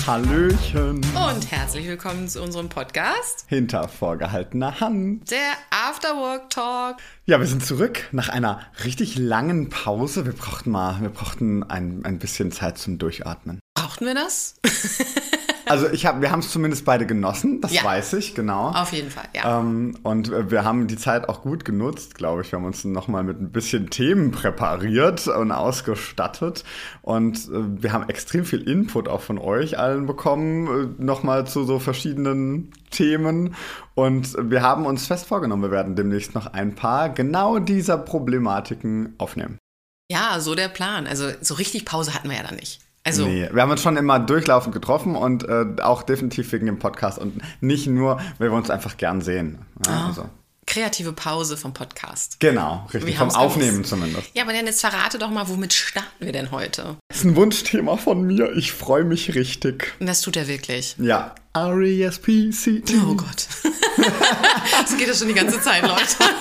Hallöchen. Und herzlich willkommen zu unserem Podcast Hinter vorgehaltener Hand. Der Afterwork Talk. Ja, wir sind zurück nach einer richtig langen Pause. Wir brauchten ein bisschen Zeit zum Durchatmen. Brauchten wir das? Also wir haben es zumindest beide genossen, das Ja. weiß ich, genau. Auf jeden Fall, ja. Und wir haben die Zeit auch gut genutzt, glaube ich. Wir haben uns nochmal mit ein bisschen Themen präpariert und ausgestattet. Und wir haben extrem viel Input auch von euch allen bekommen, nochmal zu so verschiedenen Themen. Und wir haben uns fest vorgenommen, wir werden demnächst noch ein paar genau dieser Problematiken aufnehmen. Ja, so der Plan. Also so richtig Pause hatten wir ja dann nicht. Also, Nee, wir haben uns schon immer durchlaufend getroffen und auch definitiv wegen dem Podcast und nicht nur, weil wir uns einfach gern sehen. Ja, also. kreative Pause vom Podcast. Genau, richtig, Wir vom haben's Aufnehmen gewusst. zumindest. Ja, aber dann jetzt verrate doch mal, womit starten wir denn heute? Das ist ein Wunschthema von mir, ich freue mich richtig. Und das tut er wirklich. Ja, R-E-S-P-C-T. Oh Gott. Das geht ja schon die ganze Zeit, Leute.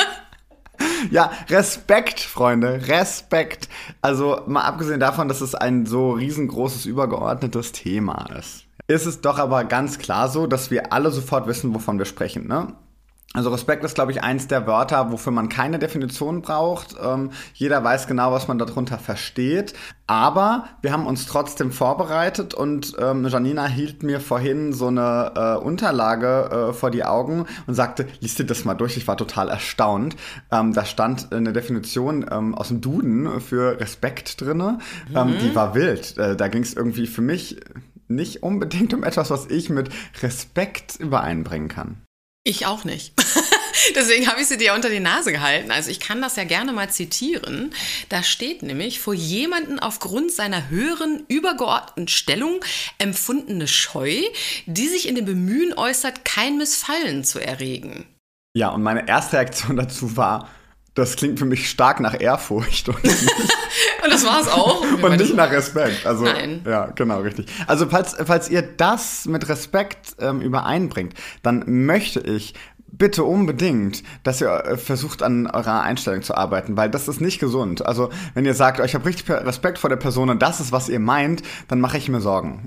Ja, Respekt, Freunde, Respekt. Also mal abgesehen davon, dass es ein so riesengroßes, übergeordnetes Thema ist. Ist es doch aber ganz klar so, dass wir alle sofort wissen, wovon wir sprechen, ne? Also Respekt ist, glaube ich, eins der Wörter, wofür man keine Definition braucht. Jeder weiß genau, was man darunter versteht. Aber wir haben uns trotzdem vorbereitet und Janina hielt mir vorhin so eine Unterlage vor die Augen und sagte, lies dir das mal durch. Ich war total erstaunt. Da stand eine Definition aus dem Duden für Respekt drinne. Die war wild. Da ging es irgendwie für mich nicht unbedingt um etwas, was ich mit Respekt übereinbringen kann. Ich auch nicht. Deswegen habe ich sie dir unter die Nase gehalten. Also ich kann das ja gerne mal zitieren. Da steht nämlich, vor jemanden aufgrund seiner höheren, übergeordneten Stellung empfundene Scheu, die sich in dem Bemühen äußert, kein Missfallen zu erregen. Ja, und meine erste Reaktion dazu war, das klingt für mich stark nach Ehrfurcht und das war es auch. und nicht nach Respekt. Also, Nein. Ja, genau, richtig. Also falls ihr das mit Respekt übereinbringt, dann möchte ich bitte unbedingt, dass ihr versucht, an eurer Einstellung zu arbeiten, weil das ist nicht gesund. Also wenn ihr sagt, ich habe richtig Respekt vor der Person und das ist, was ihr meint, dann mache ich mir Sorgen.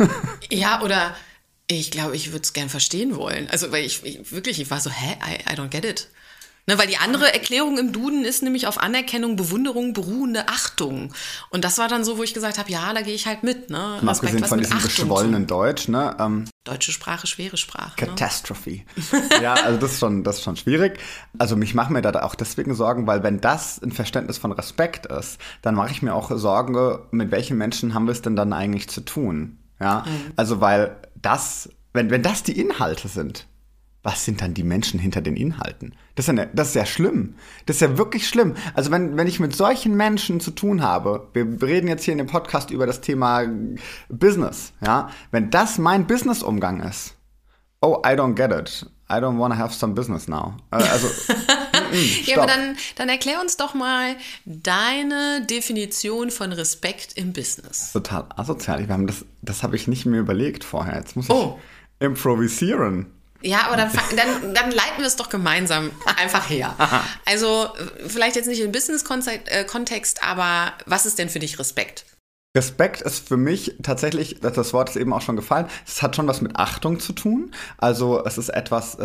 Ja, oder ich glaube, ich würde es gern verstehen wollen. Also weil ich war so, I don't get it. Ne, weil die andere Erklärung im Duden ist nämlich auf Anerkennung, Bewunderung, beruhende Achtung. Und das war dann so, wo ich gesagt habe, ja, da gehe ich halt mit. Ne? Mal abgesehen von diesem geschwollenen Deutsch, ne? Deutsche Sprache, schwere Sprache. Catastrophe. Ne? Ja, also das ist schon schwierig. Also mich macht mir da auch deswegen Sorgen, weil wenn das ein Verständnis von Respekt ist, dann mache ich mir auch Sorgen, mit welchen Menschen haben wir es denn dann eigentlich zu tun? Ja, also weil das, wenn das die Inhalte sind, was sind dann die Menschen hinter den Inhalten? Das ist ja schlimm. Das ist ja wirklich schlimm. Also wenn ich mit solchen Menschen zu tun habe, wir reden jetzt hier in dem Podcast über das Thema Business, ja, wenn das mein Business-Umgang ist, oh, I don't get it. I don't want to have some business now. Also, ja, aber dann erklär uns doch mal deine Definition von Respekt im Business. Total asozial. Das habe ich nicht mir überlegt vorher. Jetzt muss ich improvisieren. Ja, aber dann leiten wir es doch gemeinsam einfach her. Also vielleicht jetzt nicht im Business-Kontext, aber was ist denn für dich Respekt? Respekt ist für mich tatsächlich, das Wort ist eben auch schon gefallen, es hat schon was mit Achtung zu tun. Also es ist etwas,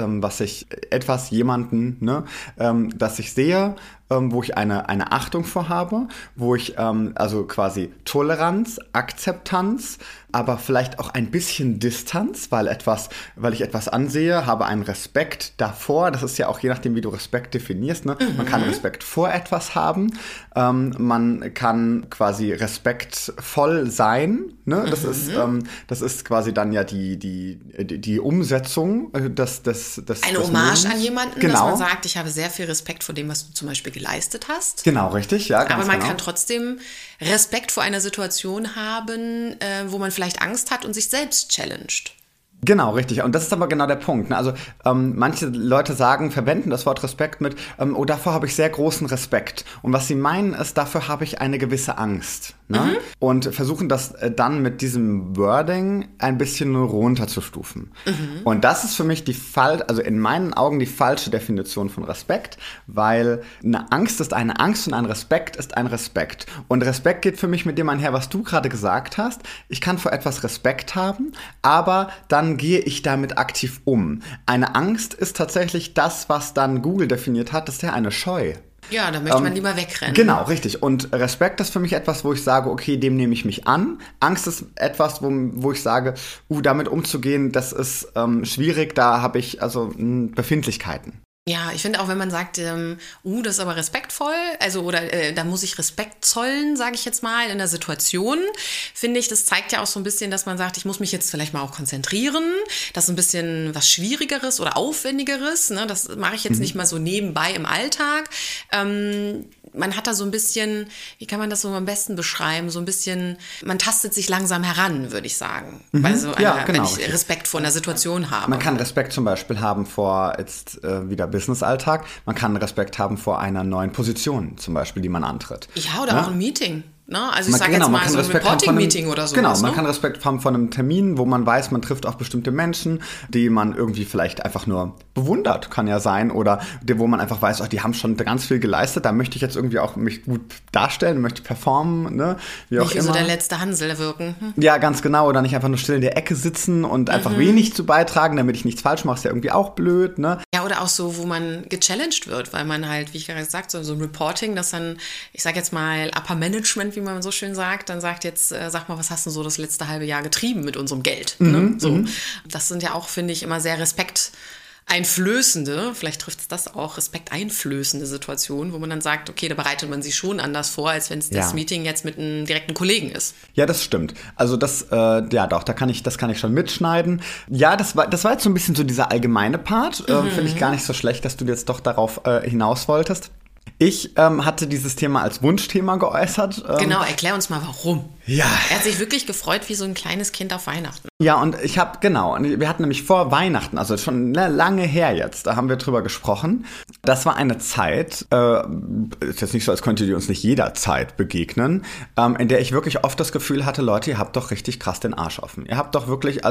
jemanden, ne, das ich sehe, wo ich eine Achtung vorhabe, wo ich also quasi Toleranz, Akzeptanz, aber vielleicht auch ein bisschen Distanz, weil ich etwas ansehe, habe einen Respekt davor. Das ist ja auch je nachdem, wie du Respekt definierst. Ne? Man kann Respekt vor etwas haben, man kann quasi respektvoll sein. Ne? Das ist quasi dann ja die Umsetzung des eine Hommage an jemanden, genau. Dass man sagt, ich habe sehr viel Respekt vor dem, was du zum Beispiel geleistet hast. Genau, richtig, ja. Aber man kann trotzdem Respekt vor einer Situation haben, wo man vielleicht Angst hat und sich selbst challenged. Genau, richtig. Und das ist aber genau der Punkt. Ne? Also manche Leute verwenden das Wort Respekt mit, davor habe ich sehr großen Respekt. Und was sie meinen ist, dafür habe ich eine gewisse Angst. Ne? Und versuchen das dann mit diesem Wording ein bisschen runterzustufen. Und das ist für mich also in meinen Augen die falsche Definition von Respekt, weil eine Angst ist eine Angst und ein Respekt ist ein Respekt. Und Respekt geht für mich mit dem einher, was du gerade gesagt hast. Ich kann vor etwas Respekt haben, aber dann gehe ich damit aktiv um. Eine Angst ist tatsächlich das, was dann Google definiert hat, das ist ja eine Scheu. Ja, da möchte man lieber wegrennen. Genau, richtig. Und Respekt ist für mich etwas, wo ich sage, okay, dem nehme ich mich an. Angst ist etwas, wo ich sage, damit umzugehen, das ist schwierig, da habe ich also Befindlichkeiten. Ja, ich finde auch, wenn man sagt, das ist aber respektvoll, da muss ich Respekt zollen, sage ich jetzt mal, in der Situation, finde ich, das zeigt ja auch so ein bisschen, dass man sagt, ich muss mich jetzt vielleicht mal auch konzentrieren, das ist ein bisschen was Schwierigeres oder Aufwendigeres, ne? Das mache ich jetzt nicht mal so nebenbei im Alltag. Man hat da so ein bisschen, wie kann man das so am besten beschreiben, so ein bisschen, man tastet sich langsam heran, würde ich sagen. Also wenn ich Respekt vor einer Situation habe. Man kann Respekt zum Beispiel haben vor jetzt wieder Business-Alltag. Man kann Respekt haben vor einer neuen Position zum Beispiel, die man antritt. Ja, oder auch ein Meeting. Ne? Also ich sage jetzt mal so ein Reporting-Meeting oder so. Genau, man kann Respekt haben vor einem Termin, wo man weiß, man trifft auch bestimmte Menschen, die man irgendwie vielleicht einfach nur bewundert, kann ja sein, oder wo man einfach weiß, die haben schon ganz viel geleistet, da möchte ich jetzt irgendwie auch mich gut darstellen, möchte performen, ne? Wie auch nicht immer. So der letzte Hansel wirken. Ja, ganz genau, oder nicht einfach nur still in der Ecke sitzen und einfach wenig zu beitragen, damit ich nichts falsch mache, ist ja irgendwie auch blöd, ne? Ja, oder auch so, wo man gechallenged wird, weil man halt, wie ich gerade gesagt habe, so ein Reporting, das dann, ich sage jetzt mal, Upper Management, wie man so schön sagt, dann sagt jetzt, sag mal, was hast du so das letzte halbe Jahr getrieben mit unserem Geld? Ne? So. Das sind ja auch, finde ich, immer sehr respekteinflößende, vielleicht trifft es das auch, respekteinflößende Situationen, wo man dann sagt, okay, da bereitet man sich schon anders vor, als wenn es das Meeting jetzt mit einem direkten Kollegen ist. Ja, das stimmt. Also das, das kann ich schon mitschneiden. Ja, das war jetzt so ein bisschen so dieser allgemeine Part. Finde ich gar nicht so schlecht, dass du jetzt doch darauf hinaus wolltest. Ich hatte dieses Thema als Wunschthema geäußert. Genau, erklär uns mal, warum. Ja. Er hat sich wirklich gefreut wie so ein kleines Kind auf Weihnachten. Ja, und wir hatten nämlich vor Weihnachten, also schon lange her jetzt, da haben wir drüber gesprochen. Das war eine Zeit, ist jetzt nicht so, als könnte die uns nicht jederzeit begegnen, in der ich wirklich oft das Gefühl hatte, Leute, ihr habt doch richtig krass den Arsch offen. Ihr habt euch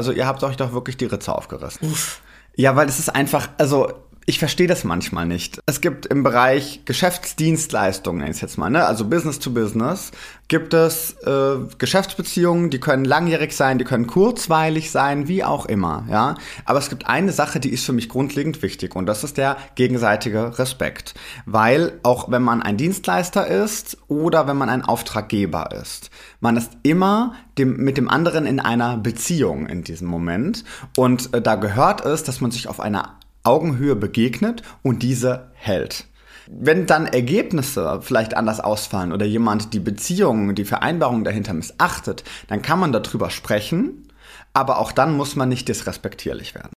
doch wirklich die Ritze aufgerissen. Uff. Ja, weil es ist einfach, ich verstehe das manchmal nicht. Es gibt im Bereich Geschäftsdienstleistungen, nenne ich es jetzt mal, ne? Also Business to Business, gibt es Geschäftsbeziehungen, die können langjährig sein, die können kurzweilig sein, wie auch immer, ja. Aber es gibt eine Sache, die ist für mich grundlegend wichtig, und das ist der gegenseitige Respekt. Weil auch wenn man ein Dienstleister ist oder wenn man ein Auftraggeber ist, man ist immer mit dem anderen in einer Beziehung in diesem Moment, und da gehört es, dass man sich auf einer Augenhöhe begegnet und diese hält. Wenn dann Ergebnisse vielleicht anders ausfallen oder jemand die Beziehungen, die Vereinbarungen dahinter missachtet, dann kann man darüber sprechen, aber auch dann muss man nicht disrespektierlich werden.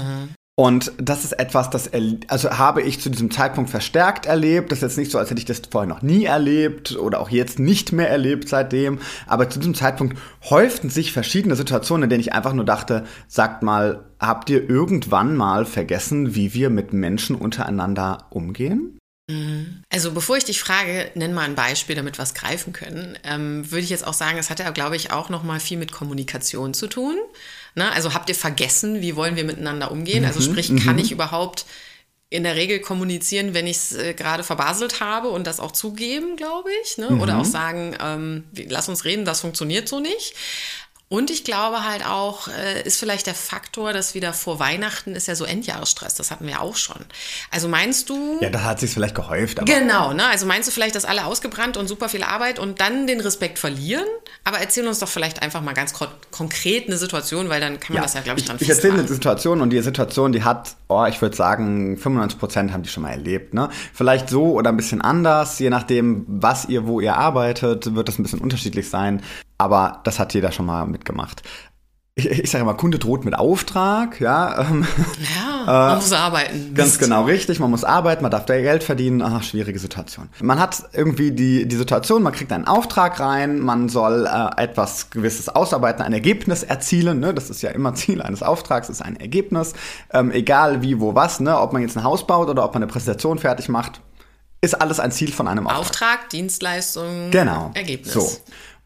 Und das ist etwas, das habe ich zu diesem Zeitpunkt verstärkt erlebt. Das ist jetzt nicht so, als hätte ich das vorher noch nie erlebt oder auch jetzt nicht mehr erlebt seitdem. Aber zu diesem Zeitpunkt häuften sich verschiedene Situationen, in denen ich einfach nur dachte, sagt mal, habt ihr irgendwann mal vergessen, wie wir mit Menschen untereinander umgehen? Also bevor ich dich frage, nenn mal ein Beispiel, damit wir es greifen können, würde ich jetzt auch sagen, es hat ja, glaube ich, auch noch mal viel mit Kommunikation zu tun. Ne? Also habt ihr vergessen, wie wollen wir miteinander umgehen? Also sprich, kann ich überhaupt in der Regel kommunizieren, wenn ich es gerade verbaselt habe und das auch zugeben, glaube ich. Ne? Oder auch sagen, lass uns reden, das funktioniert so nicht. Und ich glaube halt auch, ist vielleicht der Faktor, dass wieder vor Weihnachten ist ja so Endjahresstress, das hatten wir auch schon. Also meinst du... Ja, da hat sich's vielleicht gehäuft. Aber genau, ne? Also meinst du vielleicht, dass alle ausgebrannt und super viel Arbeit und dann den Respekt verlieren? Aber erzähl uns doch vielleicht einfach mal ganz konkret eine Situation, weil dann kann man das ja, glaube ich, dran festmachen. Ich erzähle eine Situation, und die Situation, die hat, ich würde sagen, 95% haben die schon mal erlebt. Ne? Vielleicht so oder ein bisschen anders, je nachdem, wo ihr arbeitet, wird das ein bisschen unterschiedlich sein. Aber das hat jeder schon mal mitgemacht. Ich sage immer, Kunde droht mit Auftrag, ja. Man muss arbeiten. Ganz genau, richtig. Man muss arbeiten, man darf da Geld verdienen. Schwierige Situation. Man hat irgendwie die Situation, man kriegt einen Auftrag rein, man soll etwas Gewisses ausarbeiten, ein Ergebnis erzielen. Ne? Das ist ja immer Ziel eines Auftrags, ist ein Ergebnis. Egal wie, wo, was, ne? Ob man jetzt ein Haus baut oder ob man eine Präsentation fertig macht, ist alles ein Ziel von einem Auftrag. Auftrag, Dienstleistung, genau. Ergebnis. So.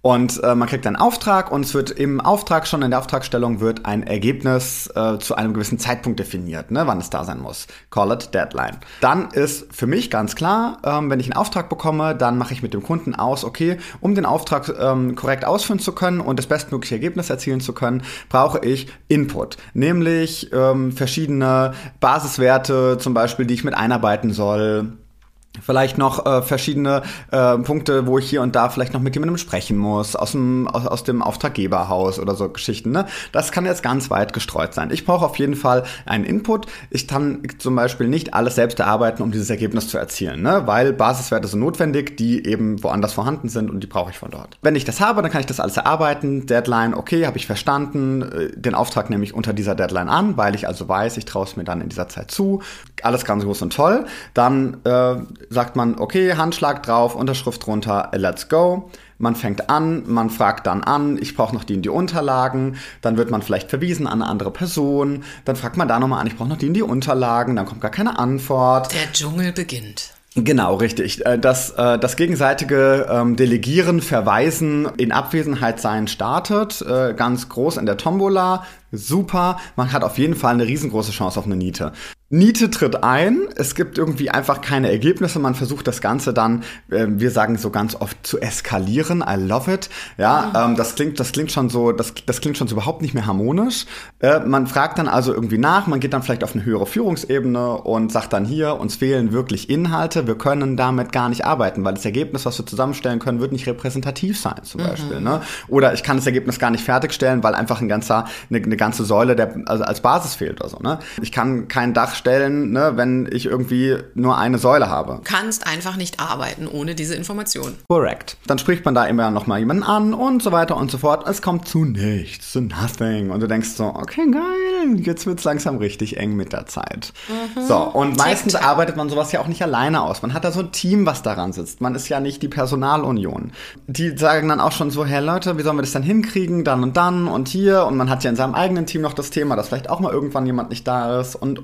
Und man kriegt einen Auftrag und es wird im Auftrag schon in der Auftragstellung wird ein Ergebnis zu einem gewissen Zeitpunkt definiert, ne, wann es da sein muss. Call it Deadline. Dann ist für mich ganz klar, wenn ich einen Auftrag bekomme, dann mache ich mit dem Kunden aus, okay, um den Auftrag korrekt ausführen zu können und das bestmögliche Ergebnis erzielen zu können, brauche ich Input, nämlich verschiedene Basiswerte, zum Beispiel, die ich mit einarbeiten soll. Vielleicht noch verschiedene Punkte, wo ich hier und da vielleicht noch mit jemandem sprechen muss, aus dem Auftraggeberhaus oder so Geschichten. Ne? Das kann jetzt ganz weit gestreut sein. Ich brauche auf jeden Fall einen Input. Ich kann zum Beispiel nicht alles selbst erarbeiten, um dieses Ergebnis zu erzielen, ne? Weil Basiswerte sind notwendig, die eben woanders vorhanden sind und die brauche ich von dort. Wenn ich das habe, dann kann ich das alles erarbeiten. Deadline, okay, habe ich verstanden. Den Auftrag nehme ich unter dieser Deadline an, weil ich also weiß, ich traue es mir dann in dieser Zeit zu. Alles ganz groß und toll. Dann sagt man, okay, Handschlag drauf, Unterschrift drunter, let's go. Man fängt an, man fragt dann an, ich brauche noch die Unterlagen, dann wird man vielleicht verwiesen an eine andere Person, dann fragt man da nochmal an, ich brauche noch die Unterlagen, dann kommt gar keine Antwort. Der Dschungel beginnt. Genau, richtig. Das gegenseitige Delegieren, Verweisen, in Abwesenheit sein startet, ganz groß in der Tombola, super. Man hat auf jeden Fall eine riesengroße Chance auf eine Niete. Niete tritt ein, es gibt irgendwie einfach keine Ergebnisse, man versucht das Ganze dann, wir sagen so ganz oft, zu eskalieren, I love it, ja, das klingt schon so überhaupt nicht mehr harmonisch, man fragt dann also irgendwie nach, man geht dann vielleicht auf eine höhere Führungsebene und sagt dann hier, uns fehlen wirklich Inhalte, wir können damit gar nicht arbeiten, weil das Ergebnis, was wir zusammenstellen können, wird nicht repräsentativ sein, zum Beispiel, ne, oder ich kann das Ergebnis gar nicht fertigstellen, weil einfach eine ganze Säule also als Basis fehlt oder so, ne, ich kann kein Dach stellen, ne, wenn ich irgendwie nur eine Säule habe. Du kannst einfach nicht arbeiten ohne diese Information. Correct. Dann spricht man da immer noch mal jemanden an und so weiter und so fort. Es kommt zu nichts, zu nothing. Und du denkst so, okay, geil, jetzt wird's langsam richtig eng mit der Zeit. So, und meistens arbeitet man sowas ja auch nicht alleine aus. Man hat da so ein Team, was daran sitzt. Man ist ja nicht die Personalunion. Die sagen dann auch schon so, hey Leute, wie sollen wir das denn hinkriegen? Dann und hier. Und man hat ja in seinem eigenen Team noch das Thema, dass vielleicht auch mal irgendwann jemand nicht da ist und.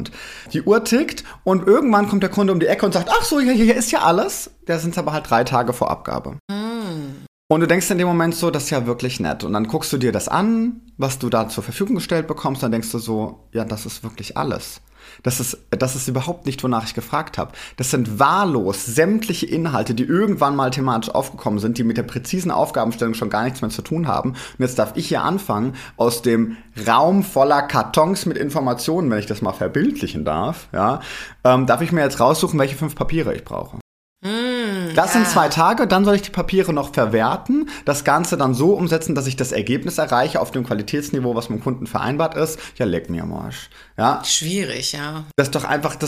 Die Uhr tickt und irgendwann kommt der Kunde um die Ecke und sagt, ach so, hier ist ja alles. Da sind es aber halt 3 Tage vor Abgabe. Und du denkst in dem Moment so, das ist ja wirklich nett. Und dann guckst du dir das an, was du da zur Verfügung gestellt bekommst, dann denkst du so, ja, das ist wirklich alles. Das ist überhaupt nicht, wonach ich gefragt habe. Das sind wahllos sämtliche Inhalte, die irgendwann mal thematisch aufgekommen sind, die mit der präzisen Aufgabenstellung schon gar nichts mehr zu tun haben. Und jetzt darf ich hier anfangen, aus dem Raum voller Kartons mit Informationen, wenn ich das mal verbildlichen darf, ja, darf ich mir jetzt raussuchen, welche 5 Papiere ich brauche. Das sind 2 Tage, dann soll ich die Papiere noch verwerten, das Ganze dann so umsetzen, dass ich das Ergebnis erreiche auf dem Qualitätsniveau, was mit dem Kunden vereinbart ist. Ja, leck mir am Arsch. Ja? Schwierig, ja. Das ist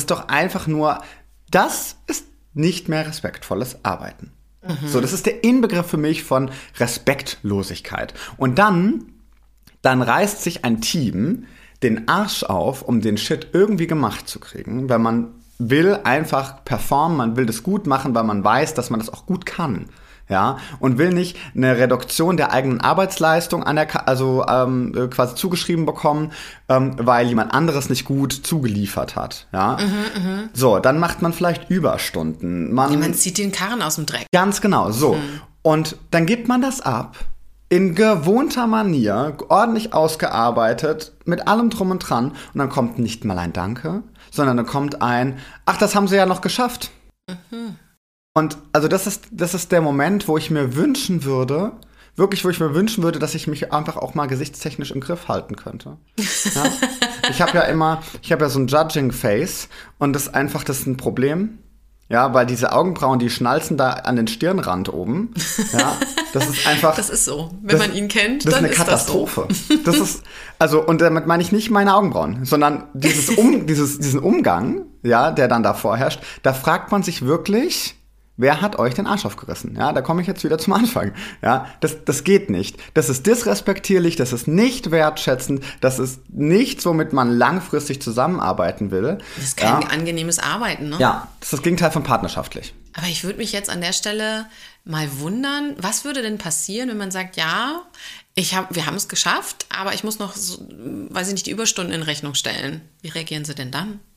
nicht mehr respektvolles Arbeiten. So, das ist der Inbegriff für mich von Respektlosigkeit. Und dann reißt sich ein Team den Arsch auf, um den Shit irgendwie gemacht zu kriegen, weil man will einfach performen, man will das gut machen, weil man weiß, dass man das auch gut kann. Ja, und will nicht eine Reduktion der eigenen Arbeitsleistung quasi zugeschrieben bekommen, weil jemand anderes nicht gut zugeliefert hat. Ja, so, dann macht man vielleicht Überstunden. Man zieht den Karren aus dem Dreck. Ganz genau, so. Und dann gibt man das ab. In gewohnter Manier, ordentlich ausgearbeitet, mit allem drum und dran. Und dann kommt nicht mal ein Danke, sondern dann kommt ein, ach, das haben sie ja noch geschafft. Und also das ist der Moment, wo ich mir wünschen würde, dass ich mich einfach auch mal gesichtstechnisch im Griff halten könnte. Ja? Ich habe ja so ein Judging-Face und das ist ein Problem. Ja, weil diese Augenbrauen, die schnalzen da an den Stirnrand oben. Ja, das ist einfach. Das ist so. Wenn man ihn kennt, dann ist eine Katastrophe. Das ist, also, und damit meine ich nicht meine Augenbrauen, sondern diesen Umgang, ja, der dann da vorherrscht, da fragt man sich wirklich, wer hat euch den Arsch aufgerissen? Ja, da komme ich jetzt wieder zum Anfang. Ja, das geht nicht. Das ist disrespektierlich, das ist nicht wertschätzend, das ist nichts, womit man langfristig zusammenarbeiten will. Das ist kein angenehmes Arbeiten, ne? Ja, das ist das Gegenteil von partnerschaftlich. Aber ich würde mich jetzt an der Stelle mal wundern, was würde denn passieren, wenn man sagt, ja, wir haben es geschafft, aber ich muss noch, weiß ich nicht, die Überstunden in Rechnung stellen. Wie reagieren Sie denn dann?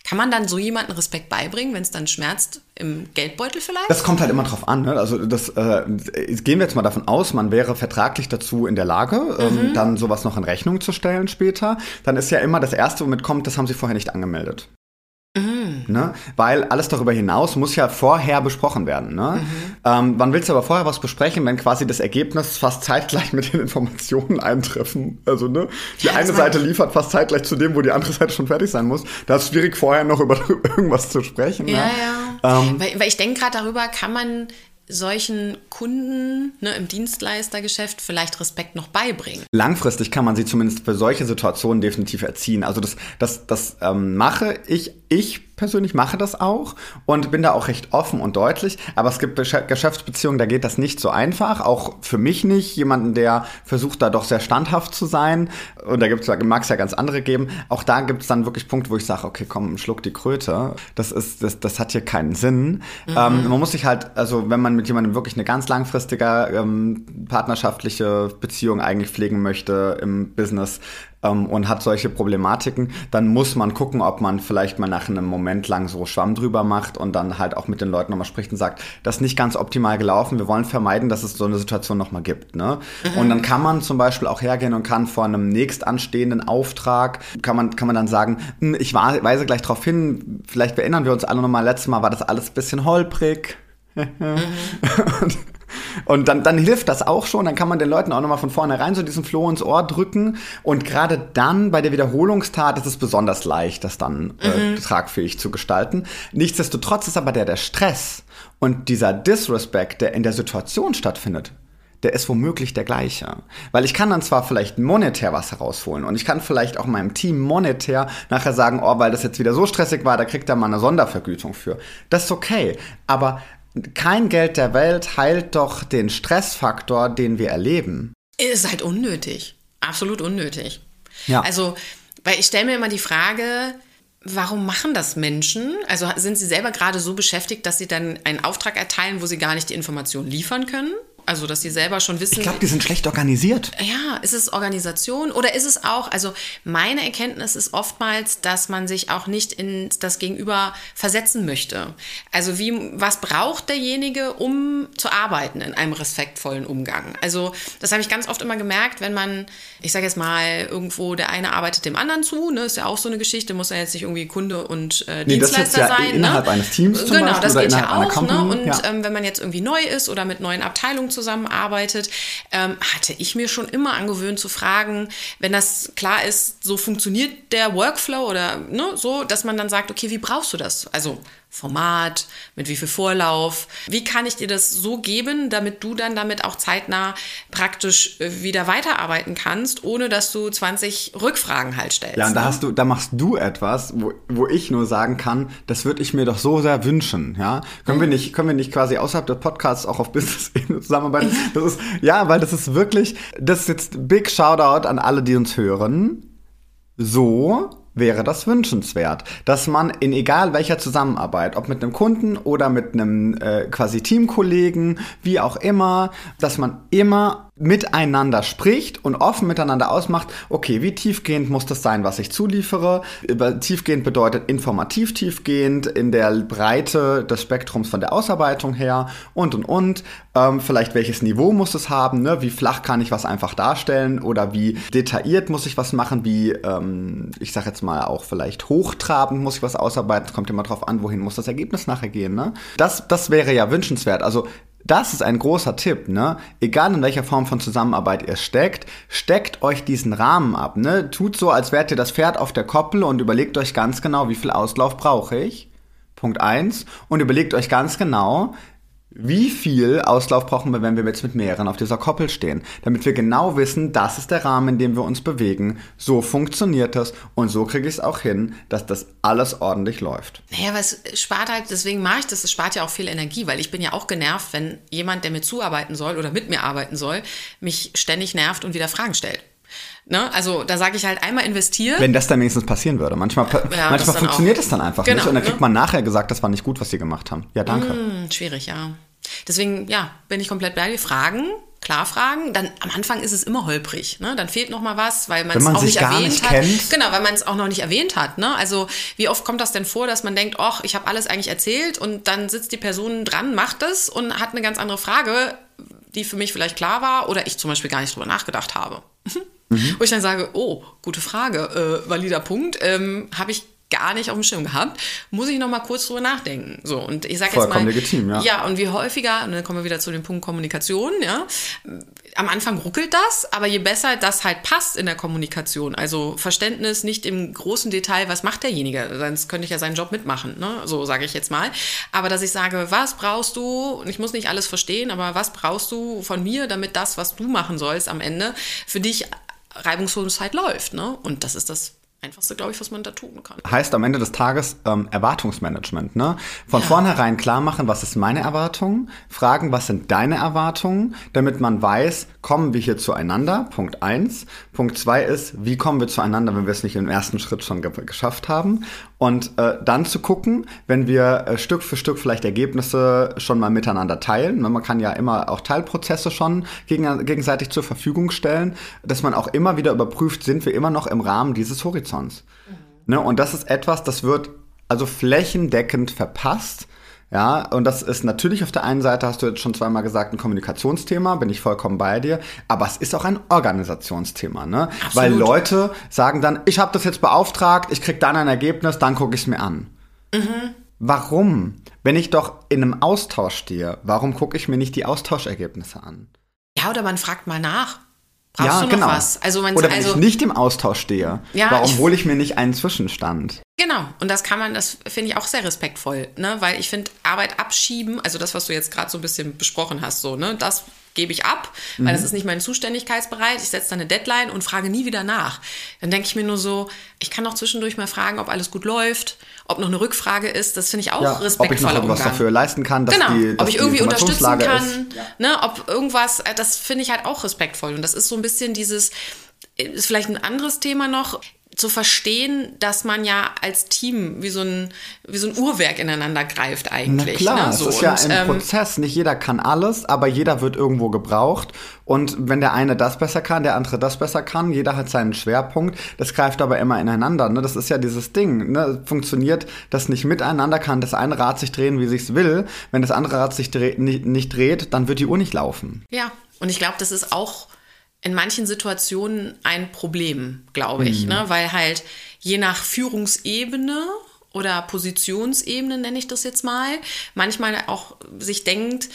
Kann man dann so jemanden Respekt beibringen, wenn es dann schmerzt im Geldbeutel vielleicht? Das kommt halt immer drauf an. Ne? Also gehen wir jetzt mal davon aus, man wäre vertraglich dazu in der Lage, dann sowas noch in Rechnung zu stellen später. Dann ist ja immer das Erste, womit kommt, das haben Sie vorher nicht angemeldet. Ne? Weil alles darüber hinaus muss ja vorher besprochen werden. Ne? Wann willst du aber vorher was besprechen, wenn quasi das Ergebnis fast zeitgleich mit den Informationen eintreffen? Also ne? Die eine Seite liefert fast zeitgleich zu dem, wo die andere Seite schon fertig sein muss. Da ist es schwierig, vorher noch über irgendwas zu sprechen. Ja, ne? ja. Weil ich denke gerade darüber, kann man solchen Kunden im Dienstleistergeschäft vielleicht Respekt noch beibringen? Langfristig kann man sie zumindest für solche Situationen definitiv erziehen. Also das mache ich. Ich persönlich mache das auch und bin da auch recht offen und deutlich. Aber es gibt Geschäftsbeziehungen, da geht das nicht so einfach. Auch für mich nicht. Jemanden, der versucht, da doch sehr standhaft zu sein. Und da mag es ja ganz andere geben. Auch da gibt es dann wirklich Punkte, wo ich sage, okay, komm, schluck die Kröte. Das hat hier keinen Sinn. Man muss sich halt, also wenn man mit jemandem wirklich eine ganz langfristige partnerschaftliche Beziehung eigentlich pflegen möchte im Business, und hat solche Problematiken, dann muss man gucken, ob man vielleicht mal nach einem Moment lang so Schwamm drüber macht und dann halt auch mit den Leuten nochmal spricht und sagt, das ist nicht ganz optimal gelaufen, wir wollen vermeiden, dass es so eine Situation nochmal gibt. Ne? Und dann kann man zum Beispiel auch hergehen und kann vor einem nächst anstehenden Auftrag, kann man dann sagen, ich weise gleich darauf hin, vielleicht erinnern wir uns alle nochmal, letztes Mal war das alles ein bisschen holprig. Und dann hilft das auch schon, dann kann man den Leuten auch nochmal von vornherein so diesen Floh ins Ohr drücken und gerade dann bei der Wiederholungstat ist es besonders leicht, das dann tragfähig zu gestalten. Nichtsdestotrotz ist aber der Stress und dieser Disrespect, der in der Situation stattfindet, der ist womöglich der gleiche. Weil ich kann dann zwar vielleicht monetär was herausholen und ich kann vielleicht auch meinem Team monetär nachher sagen, oh, weil das jetzt wieder so stressig war, da kriegt er mal eine Sondervergütung für. Das ist okay, aber kein Geld der Welt heilt doch den Stressfaktor, den wir erleben. Ist halt unnötig. Absolut unnötig. Ja. Also, weil ich stelle mir immer die Frage, warum machen das Menschen? Also sind sie selber gerade so beschäftigt, dass sie dann einen Auftrag erteilen, wo sie gar nicht die Informationen liefern können? Also, dass sie selber schon wissen... Ich glaube, die sind schlecht organisiert. Ja, ist es Organisation oder ist es auch... Also, meine Erkenntnis ist oftmals, dass man sich auch nicht in das Gegenüber versetzen möchte. Also, was braucht derjenige, um zu arbeiten in einem respektvollen Umgang? Also, das habe ich ganz oft immer gemerkt, wenn man, ich sage jetzt mal, irgendwo der eine arbeitet dem anderen zu, ne, ist ja auch so eine Geschichte, muss ja jetzt nicht irgendwie Kunde und Dienstleister das ist ja sein. Innerhalb eines Teams zum Genau, Beispiel das oder geht ja innerhalb einer auch. Company. Ne? Und wenn man jetzt irgendwie neu ist oder mit neuen Abteilungen zusammenarbeitet, hatte ich mir schon immer angewöhnt zu fragen, wenn das klar ist, so funktioniert der Workflow oder so, dass man dann sagt, okay, wie brauchst du das? Also Format, mit wie viel Vorlauf, wie kann ich dir das so geben, damit du dann damit auch zeitnah praktisch wieder weiterarbeiten kannst, ohne dass du 20 Rückfragen halt stellst. Ja, und da machst du etwas, wo ich nur sagen kann, das würde ich mir doch so sehr wünschen, ja? Können wir nicht quasi außerhalb des Podcasts auch auf Business-Ebene zusammenarbeiten? Weil das ist jetzt Big Shoutout an alle, die uns hören. So wäre das wünschenswert, dass man in egal welcher Zusammenarbeit, ob mit einem Kunden oder mit einem quasi Teamkollegen, wie auch immer, dass man immer miteinander spricht und offen miteinander ausmacht, okay, wie tiefgehend muss das sein, was ich zuliefere? Tiefgehend bedeutet informativ tiefgehend, in der Breite des Spektrums von der Ausarbeitung her und. Vielleicht welches Niveau muss es haben, ne? Wie flach kann ich was einfach darstellen oder wie detailliert muss ich was machen, wie, ich sag jetzt mal auch vielleicht hochtrabend muss ich was ausarbeiten, es kommt immer drauf an, wohin muss das Ergebnis nachher gehen, ne? Das wäre ja wünschenswert, also das ist ein großer Tipp, ne? Egal in welcher Form von Zusammenarbeit ihr steckt euch diesen Rahmen ab, ne? Tut so, als wärt ihr das Pferd auf der Koppel und überlegt euch ganz genau, wie viel Auslauf brauche ich. Punkt 1. Und überlegt euch ganz genau, wie viel Auslauf brauchen wir, wenn wir jetzt mit mehreren auf dieser Koppel stehen? Damit wir genau wissen, das ist der Rahmen, in dem wir uns bewegen. So funktioniert das und so kriege ich es auch hin, dass das alles ordentlich läuft. Naja, aber es spart halt, deswegen mache ich das, es spart ja auch viel Energie, weil ich bin ja auch genervt, wenn jemand, der mir zuarbeiten soll oder mit mir arbeiten soll, mich ständig nervt und wieder Fragen stellt. Ne? Also da sage ich halt einmal investieren. Wenn das dann wenigstens passieren würde. Manchmal funktioniert es dann einfach nicht und dann kriegt man nachher gesagt, das war nicht gut, was sie gemacht haben. Ja, danke. Schwierig, ja. Deswegen, bin ich komplett bei dir. Fragen klar fragen. Dann am Anfang ist es immer holprig, ne? Dann fehlt noch mal was, weil man Wenn es man auch sich nicht gar erwähnt nicht hat. kennt. Genau, weil man es auch noch nicht erwähnt hat, ne? Also wie oft kommt das denn vor, dass man denkt, ach, ich habe alles eigentlich erzählt und dann sitzt die Person dran, macht es und hat eine ganz andere Frage, die für mich vielleicht klar war oder ich zum Beispiel gar nicht drüber nachgedacht habe. Wo ich dann sage, oh, gute Frage, valider Punkt, habe ich gar nicht auf dem Schirm gehabt, muss ich noch mal kurz drüber nachdenken. So, und ich sage jetzt mal, Vollkommen legitim, ja. Ja, und wie häufiger, und dann kommen wir wieder zu dem Punkt Kommunikation, ja, am Anfang ruckelt das, aber je besser das halt passt in der Kommunikation, also Verständnis nicht im großen Detail, was macht derjenige, sonst könnte ich ja seinen Job mitmachen, ne? So sage ich jetzt mal, aber dass ich sage, was brauchst du, und ich muss nicht alles verstehen, aber was brauchst du von mir, damit das, was du machen sollst am Ende, für dich reibungslos halt läuft, ne? Und das ist das Einfachste, glaube ich, was man da tun kann. Heißt am Ende des Tages Erwartungsmanagement, ne? Von vornherein klar machen, was ist meine Erwartung, fragen, was sind deine Erwartungen, damit man weiß, kommen wir hier zueinander, Punkt 1. Punkt 2 ist, wie kommen wir zueinander, wenn wir es nicht im ersten Schritt schon geschafft haben. Und dann zu gucken, wenn wir Stück für Stück vielleicht Ergebnisse schon mal miteinander teilen. Man kann ja immer auch Teilprozesse schon gegenseitig zur Verfügung stellen, dass man auch immer wieder überprüft, sind wir immer noch im Rahmen dieses Horizonts. Ne? Und das ist etwas, das wird also flächendeckend verpasst. Ja, und das ist natürlich auf der einen Seite, hast du jetzt schon zweimal gesagt, ein Kommunikationsthema, bin ich vollkommen bei dir, aber es ist auch ein Organisationsthema, ne? Absolut. Weil Leute sagen dann, ich habe das jetzt beauftragt, ich krieg dann ein Ergebnis, dann gucke ich es mir an. Warum? Wenn ich doch in einem Austausch stehe, warum gucke ich mir nicht die Austauschergebnisse an? Ja, oder man fragt mal nach. Brauchst Ja, du noch genau. was? Also Oder wenn ich nicht im Austausch stehe, Ja, warum hole ich mir nicht einen Zwischenstand? Genau, und das finde ich auch sehr respektvoll, ne? Weil ich finde, Arbeit abschieben, also das, was du jetzt gerade so ein bisschen besprochen hast, so, ne, das gebe ich ab, weil das ist nicht mein Zuständigkeitsbereich. Ich setze da eine Deadline und frage nie wieder nach. Dann denke ich mir nur so, ich kann doch zwischendurch mal fragen, ob alles gut läuft, ob noch eine Rückfrage ist. Das finde ich auch respektvoller ob ich noch irgendwas Umgang. dafür leisten kann, dass Ob ich irgendwie unterstützen Informationslage kann, ist. ne, ob irgendwas, das finde ich halt auch respektvoll. Und das ist so ein bisschen ist vielleicht ein anderes Thema noch, zu verstehen, dass man ja als Team wie so ein Uhrwerk ineinander greift eigentlich. Na klar, ne? So, es ist ja und, ein Prozess. Nicht jeder kann alles, aber jeder wird irgendwo gebraucht. Und wenn der eine das besser kann, der andere das besser kann, jeder hat seinen Schwerpunkt. Das greift aber immer ineinander. Ne? Das ist ja dieses Ding. Ne? Funktioniert das nicht miteinander, kann das eine Rad sich drehen, wie sich's will. Wenn das andere Rad sich nicht dreht, dann wird die Uhr nicht laufen. Ja, und ich glaube, das ist auch in manchen Situationen ein Problem, glaube ich, ne? Weil halt je nach Führungsebene oder Positionsebene, nenne ich das jetzt mal, manchmal auch sich denkt,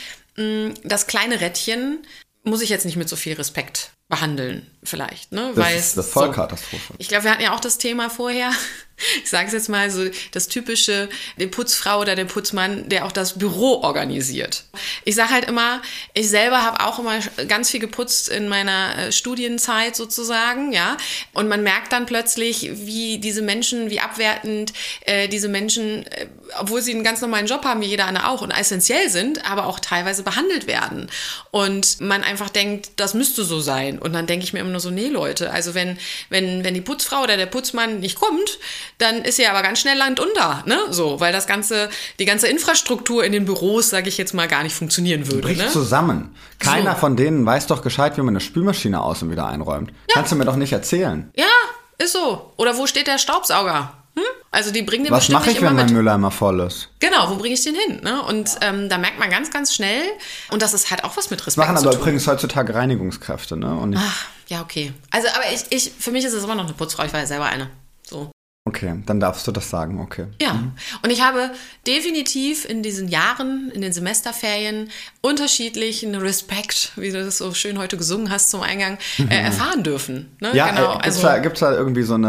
das kleine Rädchen muss ich jetzt nicht mit so viel Respekt behandeln, vielleicht. Ne? Das ist eine Vollkatastrophe. Ich glaube, wir hatten ja auch das Thema vorher, ich sage es jetzt mal so, das typische, die Putzfrau oder der Putzmann, der auch das Büro organisiert. Ich sage halt immer, ich selber habe auch immer ganz viel geputzt in meiner Studienzeit sozusagen, ja. Und man merkt dann plötzlich, wie diese Menschen, wie abwertend diese Menschen, obwohl sie einen ganz normalen Job haben, wie jeder andere auch, und essentiell sind, aber auch teilweise behandelt werden. Und man einfach denkt, das müsste so sein. Und dann denke ich mir immer nur so, nee, Leute, also wenn die Putzfrau oder der Putzmann nicht kommt, dann ist sie aber ganz schnell Land unter, ne? So, weil die ganze Infrastruktur in den Büros, sage ich jetzt mal, gar nicht funktionieren würde. Bricht Ne? zusammen. Keiner von denen weiß doch gescheit, wie man eine Spülmaschine aus und wieder einräumt. Ja. Kannst du mir doch nicht erzählen. Ja, ist so. Oder wo steht der Staubsauger? Also die bringen den Was bestimmt mache ich, nicht immer wenn mein mit. Mülleimer voll ist? Genau, wo bringe ich den hin? Ne? Und da merkt man ganz, ganz schnell, und das ist halt auch was mit Respekt Machen zu aber tun. übrigens heutzutage Reinigungskräfte, ne? Und Ach, ja, okay. Also, aber für mich ist es immer noch eine Putzfrau. Ich war ja selber eine. So. okay, dann darfst du das sagen, okay. Ja, und ich habe definitiv in diesen Jahren, in den Semesterferien, unterschiedlichen Respekt, wie du das so schön heute gesungen hast zum Eingang, erfahren dürfen. Ne? Ja, genau. gibt's da irgendwie so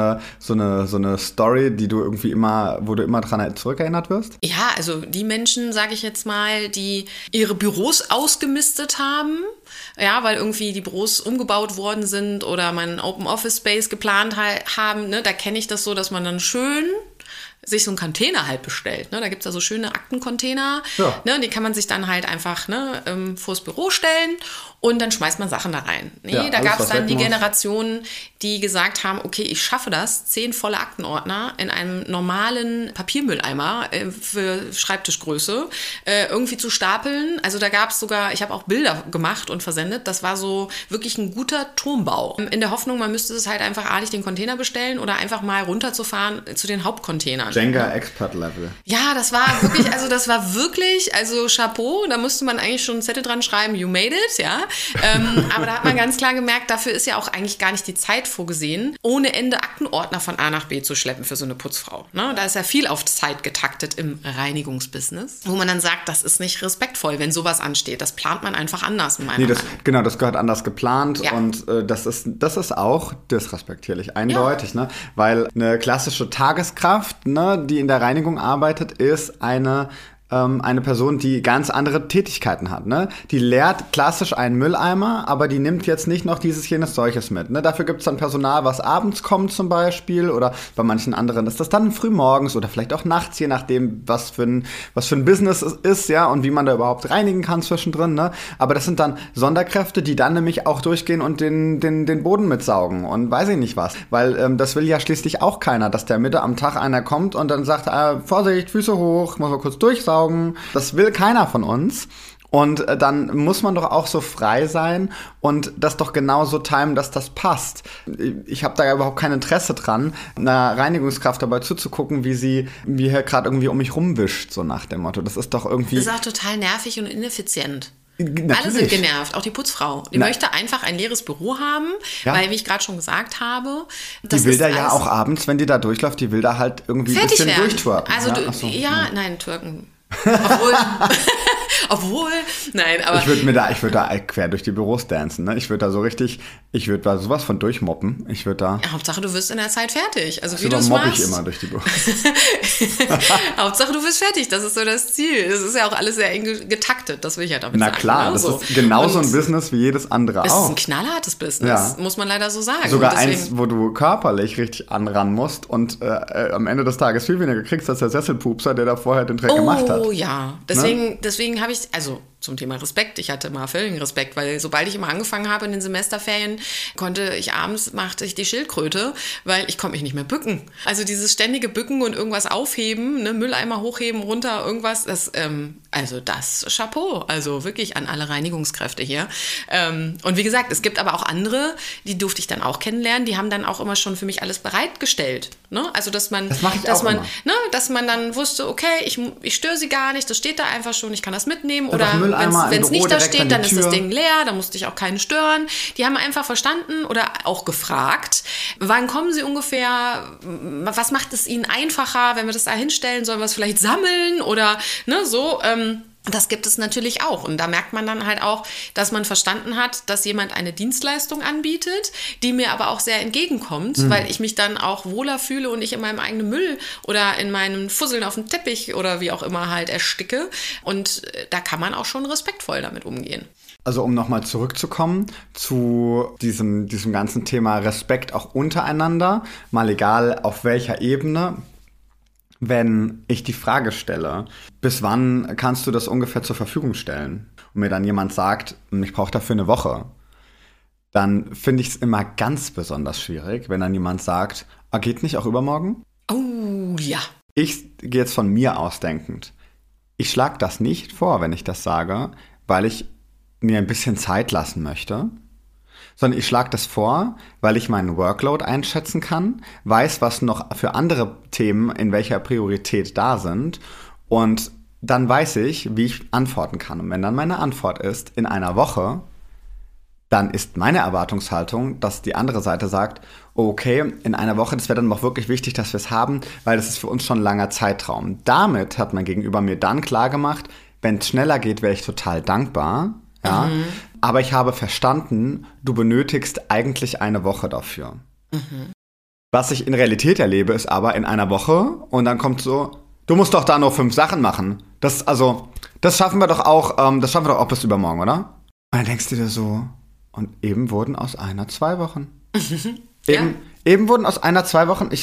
eine Story, wo du immer dran zurückerinnert wirst? Ja, also die Menschen, sage ich jetzt mal, die ihre Büros ausgemistet haben, ja, weil irgendwie die Büros umgebaut worden sind oder man einen Open Office Space geplant haben, ne, da kenne ich das so, dass man dann schön sich so einen Container halt bestellt. Ne? Da gibt es ja so schöne Aktencontainer. Ja. Ne? Die kann man sich dann halt einfach vors Büro stellen und dann schmeißt man Sachen da rein. Nee, Ja, da alles, gab es was dann weg die muss. Generationen, die gesagt haben, okay, ich schaffe das, 10 volle Aktenordner in einem normalen Papiermülleimer für Schreibtischgröße irgendwie zu stapeln. Also da gab es sogar, ich habe auch Bilder gemacht und versendet. Das war so wirklich ein guter Turmbau. In der Hoffnung, man müsste es halt einfach artig den Container bestellen oder einfach mal runterzufahren zu den Hauptcontainern. Jenga Expert Level. Ja, das war wirklich, also Chapeau, da musste man eigentlich schon einen Zettel dran schreiben, you made it, ja. Aber da hat man ganz klar gemerkt, dafür ist ja auch eigentlich gar nicht die Zeit vorgesehen, ohne Ende Aktenordner von A nach B zu schleppen für so eine Putzfrau. Ne? Da ist ja viel auf Zeit getaktet im Reinigungsbusiness, wo man dann sagt, das ist nicht respektvoll, wenn sowas ansteht. Das plant man einfach anders in meiner Meinung. Das gehört anders geplant und das ist auch disrespektierlich, eindeutig, ne? Weil eine klassische Tageskraft, ne, die in der Reinigung arbeitet, ist eine Person, die ganz andere Tätigkeiten hat. Ne? Die leert klassisch einen Mülleimer, aber die nimmt jetzt nicht noch dieses, jenes, solches mit. Ne? Dafür gibt es dann Personal, was abends kommt zum Beispiel, oder bei manchen anderen ist das dann frühmorgens oder vielleicht auch nachts, je nachdem, was für ein Business es ist, ja, und wie man da überhaupt reinigen kann zwischendrin. Ne? Aber das sind dann Sonderkräfte, die dann nämlich auch durchgehen und den Boden mitsaugen und weiß ich nicht was. Weil das will ja schließlich auch keiner, dass der Mitte am Tag einer kommt und dann sagt, Vorsicht, Füße hoch, muss mal kurz durchsaugen. Das will keiner von uns. Und dann muss man doch auch so frei sein und das doch genauso timen, dass das passt. Ich habe da ja überhaupt kein Interesse dran, einer Reinigungskraft dabei zuzugucken, wie hier gerade irgendwie um mich rumwischt, so nach dem Motto. Das ist doch irgendwie... Das ist auch total nervig und ineffizient. Natürlich. Alle sind genervt, auch die Putzfrau. Die möchte einfach ein leeres Büro haben, weil, wie ich gerade schon gesagt habe, die will da ja auch abends, wenn die da durchläuft, die will da halt irgendwie ein bisschen durchtwerken. Also nein, Türken. Obwohl, nein, aber... Ich würde da quer durch die Büros dancen, ne? Ich würde da sowas von durchmoppen. Ja, Hauptsache, du wirst in der Zeit fertig. Also wie du es machst. ich immer durch die Büros. Hauptsache, du wirst fertig. Das ist so das Ziel. Das ist ja auch alles sehr eng getaktet. Das will ich ja damit sagen. Na klar, das ist genauso ein Business wie jedes andere auch. Es ist ein knallhartes Business, muss man leider so sagen. Sogar eins, wo du körperlich richtig anran musst und am Ende des Tages viel weniger kriegst als der Sesselpupser, der da vorher den Dreck gemacht hat. Oh ja, deswegen habe ich, also zum Thema Respekt, ich hatte mal völligen Respekt, weil sobald ich immer angefangen habe in den Semesterferien, machte ich die Schildkröte, weil ich konnte mich nicht mehr bücken. Also dieses ständige Bücken und irgendwas aufheben, ne, Mülleimer hochheben, runter, irgendwas, das Chapeau, also wirklich an alle Reinigungskräfte hier. Und wie gesagt, es gibt aber auch andere, die durfte ich dann auch kennenlernen, die haben dann auch immer schon für mich alles bereitgestellt. Ne? Also dass man dann wusste, okay, ich störe sie gar nicht, das steht da einfach schon, ich kann das mitnehmen. Oder wenn es nicht da steht, dann ist das Ding leer, da musste ich auch keinen stören. Die haben einfach verstanden oder auch gefragt, wann kommen sie ungefähr, was macht es ihnen einfacher, wenn wir das da hinstellen, sollen wir es vielleicht sammeln oder ne, so. Das gibt es natürlich auch. Und da merkt man dann halt auch, dass man verstanden hat, dass jemand eine Dienstleistung anbietet, die mir aber auch sehr entgegenkommt, weil ich mich dann auch wohler fühle und nicht in meinem eigenen Müll oder in meinen Fusseln auf dem Teppich oder wie auch immer halt ersticke. Und da kann man auch schon respektvoll damit umgehen. Also um nochmal zurückzukommen zu diesem ganzen Thema Respekt auch untereinander, mal egal auf welcher Ebene. Wenn ich die Frage stelle, bis wann kannst du das ungefähr zur Verfügung stellen? Und mir dann jemand sagt, ich brauche dafür eine Woche, dann finde ich es immer ganz besonders schwierig, wenn dann jemand sagt, geht nicht auch übermorgen? Oh, ja. Ich gehe jetzt von mir ausdenkend. Ich schlage das nicht vor, wenn ich das sage, weil ich mir ein bisschen Zeit lassen möchte, sondern ich schlage das vor, weil ich meinen Workload einschätzen kann, weiß, was noch für andere Themen in welcher Priorität da sind und dann weiß ich, wie ich antworten kann. Und wenn dann meine Antwort ist, in einer Woche, dann ist meine Erwartungshaltung, dass die andere Seite sagt, okay, in einer Woche, das wäre dann auch wirklich wichtig, dass wir es haben, weil das ist für uns schon ein langer Zeitraum. Damit hat mein Gegenüber mir dann klargemacht, wenn es schneller geht, wäre ich total dankbar. Ja, aber ich habe verstanden, du benötigst eigentlich eine Woche dafür. Was ich in Realität erlebe, ist aber in einer Woche und dann kommt so, du musst doch da nur 5 Sachen machen. Das schaffen wir doch auch bis übermorgen, oder? Und dann denkst du dir so, und eben wurden aus einer 2 Wochen. Eben wurden aus einer 2 Wochen,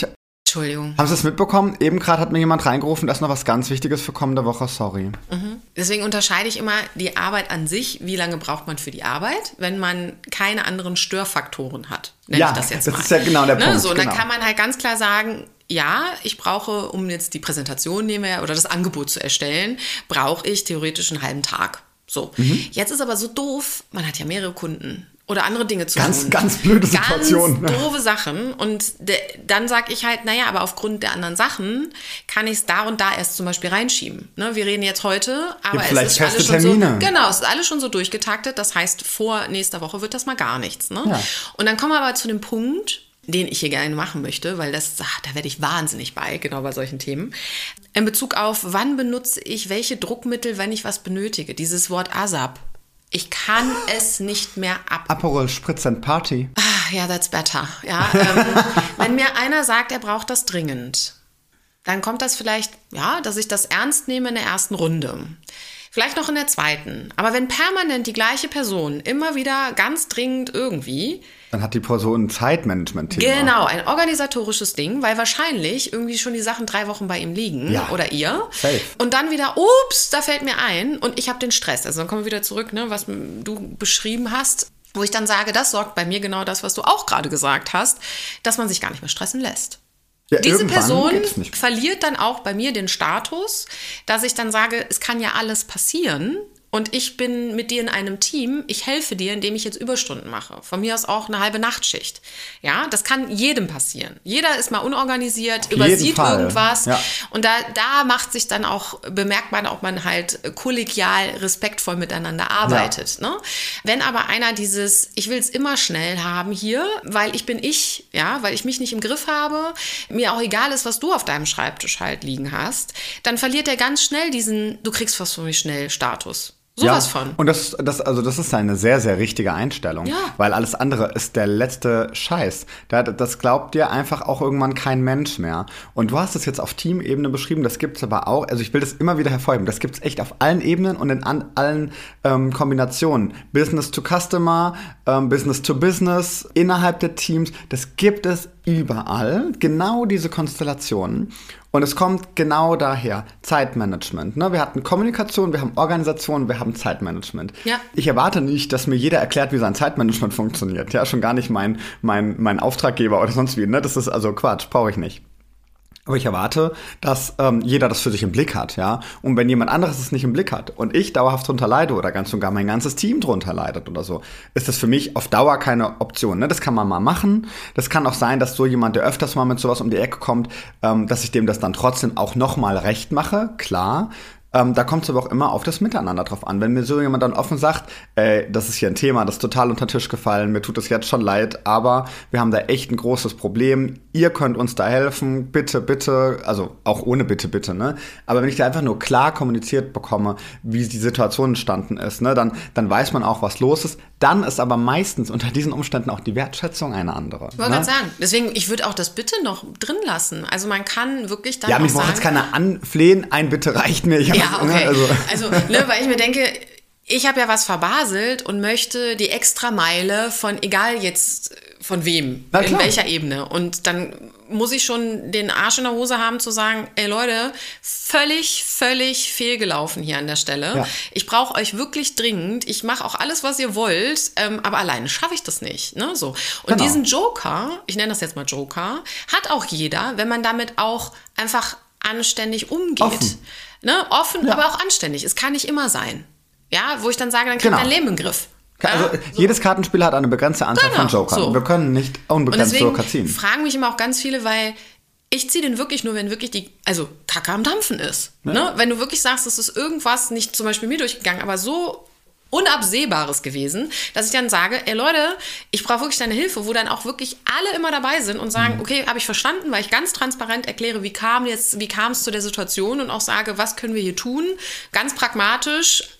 Entschuldigung. Haben Sie es mitbekommen? Eben gerade hat mir jemand reingerufen, da ist noch was ganz Wichtiges für kommende Woche, sorry. Deswegen unterscheide ich immer die Arbeit an sich. Wie lange braucht man für die Arbeit, wenn man keine anderen Störfaktoren hat? Nenne ich das jetzt mal. Das ist ja genau der Punkt. So, und dann kann man halt ganz klar sagen, ja, ich brauche, um jetzt die Präsentation oder das Angebot zu erstellen, brauche ich theoretisch einen halben Tag. So, jetzt ist aber so doof, man hat ja mehrere Kunden oder andere Dinge zu tun. Ganz blöde Situation. Ganz doofe Sachen. Und dann sage ich halt, naja, aber aufgrund der anderen Sachen kann ich es da und da erst zum Beispiel reinschieben. Ne, wir reden jetzt heute, aber es ist alles schon Termine. so. Genau, es ist alles schon so durchgetaktet. Das heißt, vor nächster Woche wird das mal gar nichts. Ne? Ja. Und dann kommen wir aber zu dem Punkt, den ich hier gerne machen möchte, weil da werde ich wahnsinnig genau bei solchen Themen. In Bezug auf, wann benutze ich welche Druckmittel, wenn ich was benötige. Dieses Wort ASAP. Ich kann es nicht mehr ab. Aperol Spritz and Party. Ja, that's better. Ja, wenn mir einer sagt, er braucht das dringend, dann kommt das vielleicht, ja, dass ich das ernst nehme in der ersten Runde. Vielleicht noch in der zweiten. Aber wenn permanent die gleiche Person immer wieder ganz dringend irgendwie... Dann hat die Person ein Zeitmanagement-Thema. Genau, ein organisatorisches Ding, weil wahrscheinlich irgendwie schon die Sachen 3 Wochen bei ihm liegen oder ihr. Safe. Und dann wieder, ups, da fällt mir ein und ich habe den Stress. Also dann kommen wir wieder zurück, ne, was du beschrieben hast, wo ich dann sage, das sorgt bei mir genau das, was du auch gerade gesagt hast, dass man sich gar nicht mehr stressen lässt. Ja, diese Person verliert dann auch bei mir den Status, dass ich dann sage, es kann ja alles passieren und ich bin mit dir in einem Team, ich helfe dir, indem ich jetzt Überstunden mache. Von mir aus auch eine halbe Nachtschicht. Ja, das kann jedem passieren. Jeder ist mal unorganisiert, übersieht irgendwas. Ja. Und da macht sich dann auch bemerkbar, ob man halt kollegial, respektvoll miteinander arbeitet. Ja. Ne? Wenn aber einer ich will es immer schnell haben hier, weil ich mich nicht im Griff habe, mir auch egal ist, was du auf deinem Schreibtisch halt liegen hast, dann verliert er ganz schnell du kriegst was von mir schnell Status. Sowas von. Und das ist eine sehr, sehr richtige Einstellung. Ja. Weil alles andere ist der letzte Scheiß. Das glaubt dir einfach auch irgendwann kein Mensch mehr. Und du hast es jetzt auf Teamebene beschrieben, das gibt's aber auch, also ich will das immer wieder hervorheben, das gibt's echt auf allen Ebenen und in allen Kombinationen. Business to Customer, Business to Business, innerhalb der Teams, das gibt es überall. Genau diese Konstellationen. Und es kommt genau daher, Zeitmanagement. Ne? Wir hatten Kommunikation, wir haben Organisation, wir haben Zeitmanagement. Ja. Ich erwarte nicht, dass mir jeder erklärt, wie sein Zeitmanagement funktioniert. Ja, schon gar nicht mein Auftraggeber oder sonst wie. Ne? Das ist also Quatsch, brauche ich nicht. Aber ich erwarte, dass jeder das für sich im Blick hat, ja. Und wenn jemand anderes es nicht im Blick hat und ich dauerhaft drunter leide oder ganz und gar mein ganzes Team drunter leidet oder so, ist das für mich auf Dauer keine Option. Ne? Das kann man mal machen. Das kann auch sein, dass so jemand, der öfters mal mit sowas um die Ecke kommt, dass ich dem das dann trotzdem auch nochmal recht mache, klar. Da kommt es aber auch immer auf das Miteinander drauf an. Wenn mir so jemand dann offen sagt, das ist hier ein Thema, das ist total unter den Tisch gefallen, mir tut es jetzt schon leid, aber wir haben da echt ein großes Problem, ihr könnt uns da helfen, bitte, bitte, also auch ohne bitte, bitte, ne? Aber wenn ich da einfach nur klar kommuniziert bekomme, wie die Situation entstanden ist, ne, dann weiß man auch, was los ist. Dann ist aber meistens unter diesen Umständen auch die Wertschätzung eine andere. Ich wollte gerade sagen, deswegen, ich würde auch das Bitte noch drin lassen. Also man kann wirklich dann auch sagen... Ja, mich braucht jetzt keiner anflehen, ein Bitte reicht mir. Ja, okay. Weil ich mir denke, ich habe ja was verbaselt und möchte die Extrameile von, egal jetzt von wem, in welcher Ebene. Und dann muss ich schon den Arsch in der Hose haben zu sagen, ey Leute, völlig fehlgelaufen hier an der Stelle. Ja. Ich brauche euch wirklich dringend. Ich mache auch alles, was ihr wollt, aber alleine schaffe ich das nicht. Ne? So. Und diesen Joker, ich nenne das jetzt mal Joker, hat auch jeder, wenn man damit auch einfach anständig umgeht. Offen. Ne? Offen, aber auch anständig. Es kann nicht immer sein. Ja, wo ich dann sage, dann kriegt dein Leben im Griff. Also jedes Kartenspiel hat eine begrenzte Anzahl von Jokern. So. Wir können nicht unbegrenzt Joker ziehen. Fragen mich immer auch ganz viele, weil ich ziehe den wirklich nur, wenn wirklich die Kacke am Dampfen ist. Ja. Ne? Wenn du wirklich sagst, es ist irgendwas nicht zum Beispiel mir durchgegangen, aber so Unabsehbares gewesen, dass ich dann sage, ey Leute, ich brauche wirklich deine Hilfe, wo dann auch wirklich alle immer dabei sind und sagen, okay, habe ich verstanden, weil ich ganz transparent erkläre, wie kam es zu der Situation und auch sage, was können wir hier tun, ganz pragmatisch,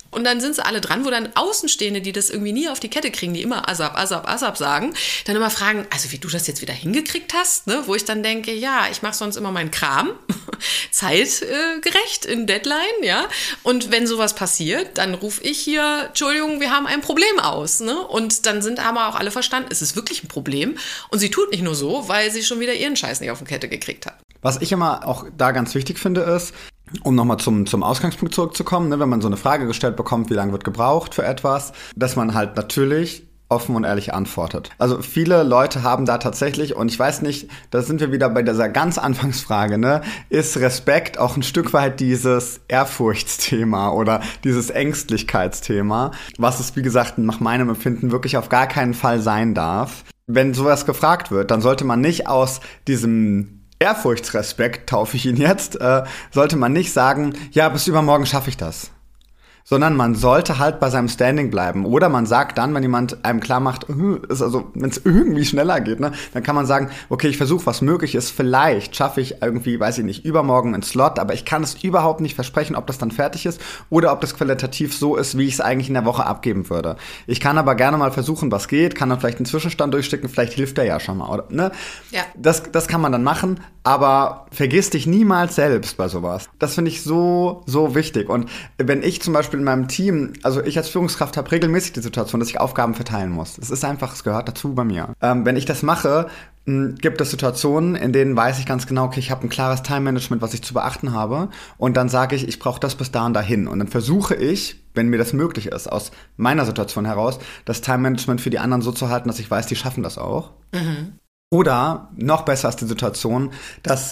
Und dann sind sie alle dran, wo dann Außenstehende, die das irgendwie nie auf die Kette kriegen, die immer ASAP sagen, dann immer fragen, also wie du das jetzt wieder hingekriegt hast, ne? Wo ich dann denke, ja, ich mache sonst immer meinen Kram, zeitgerecht in Deadline, ja. Und wenn sowas passiert, dann rufe ich hier, Entschuldigung, wir haben ein Problem aus, ne? Und dann haben auch alle verstanden, es ist wirklich ein Problem. Und sie tut nicht nur so, weil sie schon wieder ihren Scheiß nicht auf die Kette gekriegt hat. Was ich immer auch da ganz wichtig finde, ist, um nochmal zum Ausgangspunkt zurückzukommen, ne, wenn man so eine Frage gestellt bekommt, wie lange wird gebraucht für etwas, dass man halt natürlich offen und ehrlich antwortet. Also viele Leute haben da tatsächlich, und ich weiß nicht, da sind wir wieder bei dieser ganz Anfangsfrage, ne, ist Respekt auch ein Stück weit dieses Ehrfurchtsthema oder dieses Ängstlichkeitsthema, was es, wie gesagt, nach meinem Empfinden wirklich auf gar keinen Fall sein darf. Wenn sowas gefragt wird, dann sollte man nicht aus diesem Ehrfurchtsrespekt, taufe ich ihn jetzt, sollte man nicht sagen, ja, bis übermorgen schaffe ich das. Sondern man sollte halt bei seinem Standing bleiben. Oder man sagt dann, wenn jemand einem klar macht, also wenn es irgendwie schneller geht, ne, dann kann man sagen, okay, ich versuche, was möglich ist. Vielleicht schaffe ich irgendwie, weiß ich nicht, übermorgen einen Slot, aber ich kann es überhaupt nicht versprechen, ob das dann fertig ist oder ob das qualitativ so ist, wie ich es eigentlich in der Woche abgeben würde. Ich kann aber gerne mal versuchen, was geht, kann dann vielleicht einen Zwischenstand durchstecken, vielleicht hilft der ja schon mal, oder, ne? Ja. Das kann man dann machen, aber vergiss dich niemals selbst bei sowas. Das finde ich so, so wichtig. Und wenn ich zum Beispiel in meinem Team, also ich als Führungskraft habe regelmäßig die Situation, dass ich Aufgaben verteilen muss. Das ist einfach, es gehört dazu bei mir. Wenn ich das mache, gibt es Situationen, in denen weiß ich ganz genau, okay, ich habe ein klares Time-Management, was ich zu beachten habe. Und dann sage ich, ich brauche das bis da und dahin. Und dann versuche ich, wenn mir das möglich ist, aus meiner Situation heraus, das Time-Management für die anderen so zu halten, dass ich weiß, die schaffen das auch. Mhm. Oder noch besser ist die Situation, dass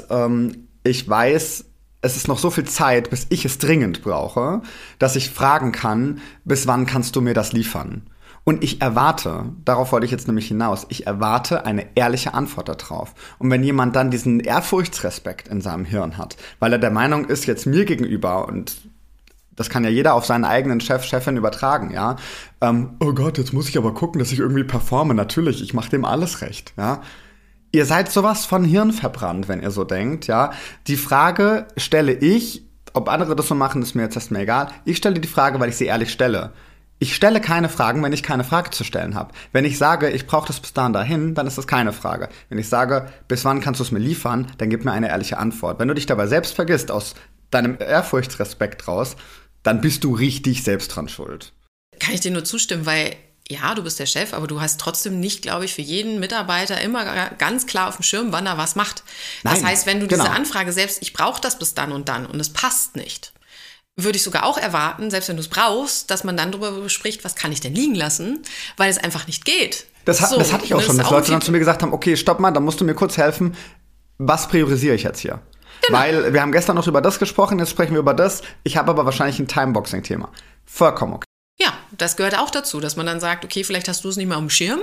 ich weiß, es ist noch so viel Zeit, bis ich es dringend brauche, dass ich fragen kann, bis wann kannst du mir das liefern? Und ich erwarte, darauf wollte ich jetzt nämlich hinaus, ich erwarte eine ehrliche Antwort darauf. Und wenn jemand dann diesen Ehrfurchtsrespekt in seinem Hirn hat, weil er der Meinung ist, jetzt mir gegenüber, und das kann ja jeder auf seinen eigenen Chef, Chefin übertragen, ja. Oh Gott, jetzt muss ich aber gucken, dass ich irgendwie performe. Natürlich, ich mache dem alles recht, ja. Ihr seid sowas von Hirn verbrannt, wenn ihr so denkt, ja. Die Frage stelle ich, ob andere das so machen, ist mir jetzt erstmal egal. Ich stelle die Frage, weil ich sie ehrlich stelle. Ich stelle keine Fragen, wenn ich keine Frage zu stellen habe. Wenn ich sage, ich brauche das bis dahin, dann ist das keine Frage. Wenn ich sage, bis wann kannst du es mir liefern, dann gib mir eine ehrliche Antwort. Wenn du dich dabei selbst vergisst, aus deinem Ehrfurchtsrespekt raus, dann bist du richtig selbst dran schuld. Kann ich dir nur zustimmen, weil ja, du bist der Chef, aber du hast trotzdem nicht, glaube ich, für jeden Mitarbeiter immer ganz klar auf dem Schirm, wann er was macht. Das heißt, wenn du diese Anfrage selbst, ich brauche das bis dann und es passt nicht, würde ich sogar auch erwarten, selbst wenn du es brauchst, dass man dann darüber spricht, was kann ich denn liegen lassen, weil es einfach nicht geht. Das hatte ich auch schon, dass Leute dann zu mir gesagt haben, okay, stopp mal, dann musst du mir kurz helfen, was priorisiere ich jetzt hier? Genau. Weil wir haben gestern noch über das gesprochen, jetzt sprechen wir über das, ich habe aber wahrscheinlich ein Timeboxing-Thema. Vollkommen okay. Ja, das gehört auch dazu, dass man dann sagt, okay, vielleicht hast du es nicht mehr auf dem Schirm,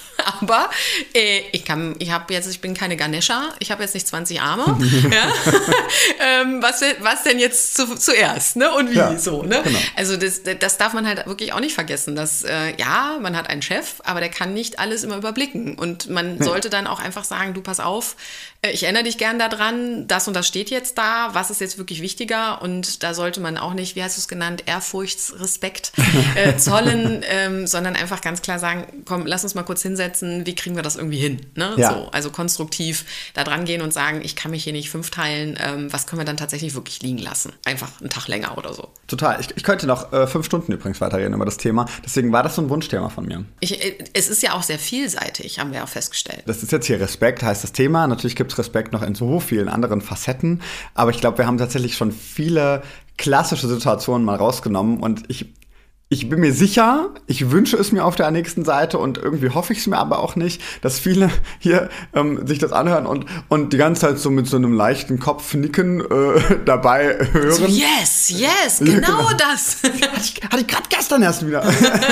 aber ich bin keine Ganesha, ich habe jetzt nicht 20 Arme. Ja? Was denn jetzt zuerst, ne? Und wie so, ne? Genau. Also das darf man halt wirklich auch nicht vergessen, dass man hat einen Chef, aber der kann nicht alles immer überblicken und man sollte dann auch einfach sagen, du pass auf, ich erinnere dich gern daran, das und das steht jetzt da, was ist jetzt wirklich wichtiger und da sollte man auch nicht, wie hast du es genannt, Ehrfurchtsrespekt zollen, sondern einfach ganz klar sagen, komm, lass uns mal kurz hinsetzen, wie kriegen wir das irgendwie hin? Ne? Ja. So, also konstruktiv da dran gehen und sagen, ich kann mich hier nicht 5 teilen, was können wir dann tatsächlich wirklich liegen lassen? Einfach einen Tag länger oder so. Total, ich könnte noch 5 Stunden übrigens weiterreden über das Thema, deswegen war das so ein Wunschthema von mir. Es ist ja auch sehr vielseitig, haben wir auch festgestellt. Das ist jetzt hier Respekt, heißt das Thema, natürlich gibt es Respekt noch in so vielen anderen Facetten, aber ich glaube, wir haben tatsächlich schon viele klassische Situationen mal rausgenommen und ich bin mir sicher, ich wünsche es mir auf der nächsten Seite und irgendwie hoffe ich es mir aber auch nicht, dass viele hier sich das anhören und die ganze Zeit so mit so einem leichten Kopfnicken dabei hören. So, yes, genau das. Hatte ich gerade gestern erst wieder.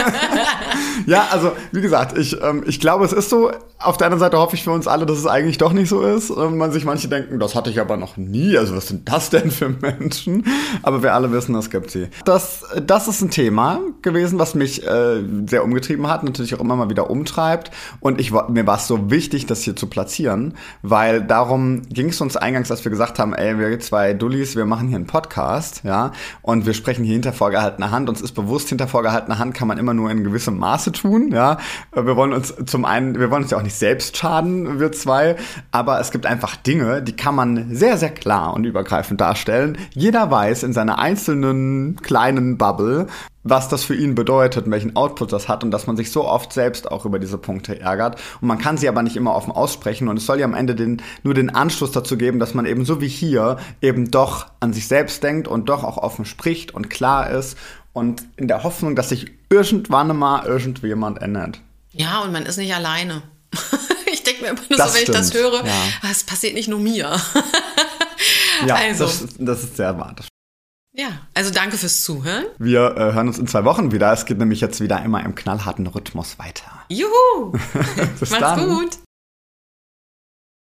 Ja, also wie gesagt, ich glaube, es ist so. Auf der anderen Seite hoffe ich für uns alle, dass es eigentlich doch nicht so ist. Man sich manche denken, das hatte ich aber noch nie. Also was sind das denn für Menschen? Aber wir alle wissen, es gibt sie. Das ist ein Thema. gewesen, was mich sehr umgetrieben hat, natürlich auch immer mal wieder umtreibt. Und mir war es so wichtig, das hier zu platzieren, weil darum ging es uns eingangs, als wir gesagt haben, ey, wir 2 Dullis, wir machen hier einen Podcast, ja, und wir sprechen hier hinter vorgehaltener Hand. Uns ist bewusst, hinter vorgehaltener Hand kann man immer nur in gewissem Maße tun, ja. Wir wollen uns ja auch nicht selbst schaden, wir 2, aber es gibt einfach Dinge, die kann man sehr, sehr klar und übergreifend darstellen. Jeder weiß in seiner einzelnen kleinen Bubble, was das für ihn bedeutet und welchen Output das hat und dass man sich so oft selbst auch über diese Punkte ärgert. Und man kann sie aber nicht immer offen aussprechen und es soll ja am Ende nur den Anschluss dazu geben, dass man eben so wie hier eben doch an sich selbst denkt und doch auch offen spricht und klar ist und in der Hoffnung, dass sich irgendwann mal irgendjemand ändert. Ja, und man ist nicht alleine. Ich denke mir immer nur so, wenn ich das höre, es passiert nicht nur mir. Ja, also. Das ist sehr wahr. Ja, also danke fürs Zuhören. Wir hören uns in 2 Wochen wieder. Es geht nämlich jetzt wieder immer im knallharten Rhythmus weiter. Juhu! Bis Macht's dann. gut.